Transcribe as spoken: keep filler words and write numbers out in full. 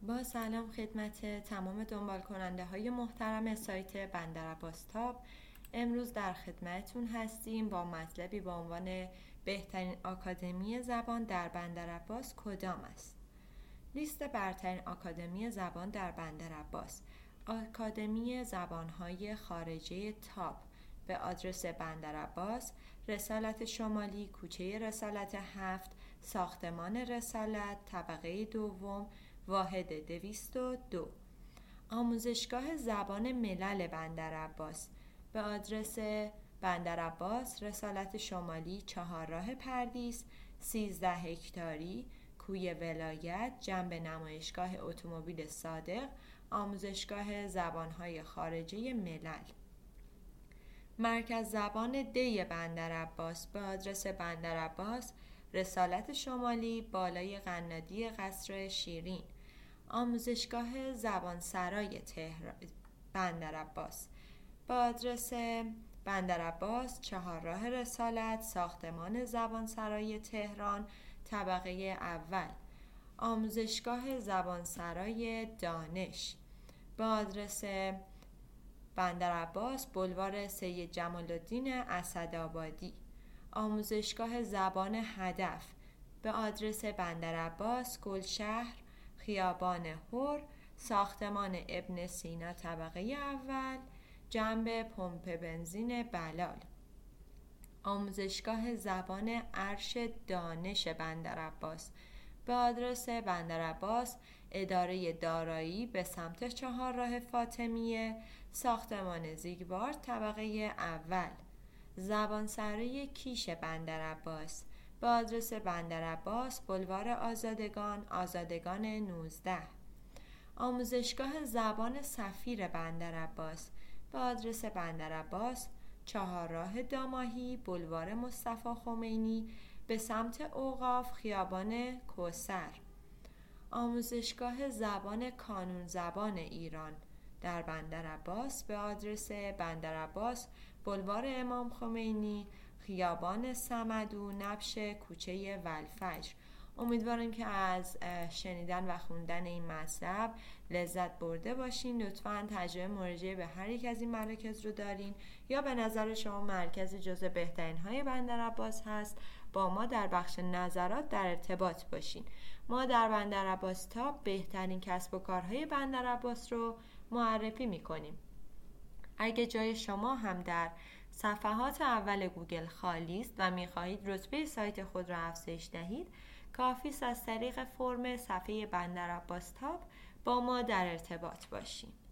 با سلام خدمت تمام دنبال کننده های محترم سایت بندر عباس تاب. امروز در خدمتتون هستیم با مطلبی با عنوان بهترین آکادمی زبان در بندر عباس کدام است؟ لیست برترین آکادمی زبان در بندر عباس: آکادمی زبانهای خارجه تاب به آدرس بندر عباس، رسالت شمالی، کوچه رسالت هفت، ساختمان رسالت، طبقه دوم، واحد دویست و دو. آموزشگاه زبان ملل بندر عباس به آدرس بندر عباس، رسالت شمالی، چهارراه پردیس، سیزده هکتاری، کوی ولایت، جنب نمایشگاه اتومبیل صادق، آموزشگاه زبانهای خارجه ملل. مرکز زبان دی بندر عباس به آدرس بندر عباس، رسالت شمالی، بالای قنادی قصر شیرین، آموزشگاه زبانسرای تهران بندر عباس به آدرس بندر عباس، چهارراه رسالت، ساختمان زبانسرای تهران، طبقه اول، آموزشگاه زبانسرای دانش به آدرس بندر عباس، بلوار سید جمال الدین اسدآبادی، آموزشگاه زبان هدف به آدرس بندر عباس، گلشهر، خیابان هر، ساختمان ابن سینا طبقه اول، جنب پمپ بنزین بلال، آموزشگاه زبان ارش دانش بندر عباس به آدرس بندر عباس، اداره دارایی به سمت چهارراه فاطمیه، ساختمان زیگوارد طبقه اول، زبانسرای کیش بندر عباس به آدرس بندر عباس، بلوار آزادگان، آزادگان نوزده، آموزشگاه زبان سفیر بندر عباس به آدرس بندر عباس، چهارراه داماهی، بلوار مصطفی خمینی به سمت اوقاف، خیابان کوثر، آموزشگاه زبان کانون زبان ایران در بندر عباس به آدرس بندر عباس، بلوار امام خمینی، خیابان صمدو، نبش کوچه ولفجر. امیدوارم که از شنیدن و خوندن این مطلب لذت برده باشین. لطفاً تجربه مراجعه به هر یک از این مراکز رو دارین یا به نظر شما مرکز جزو بهترین های بندر عباس هست، با ما در بخش نظرات در ارتباط باشین. ما در بندر عباس تاب بهترین کسب و کارهای بندر عباس رو معرفی میکنیم. اگه جای شما هم در صفحات اول گوگل خالی است و میخواهید رتبه سایت خود را افزایش دهید، کافی است از طریق فرم صفحه بندر عباس تاب با ما در ارتباط باشید.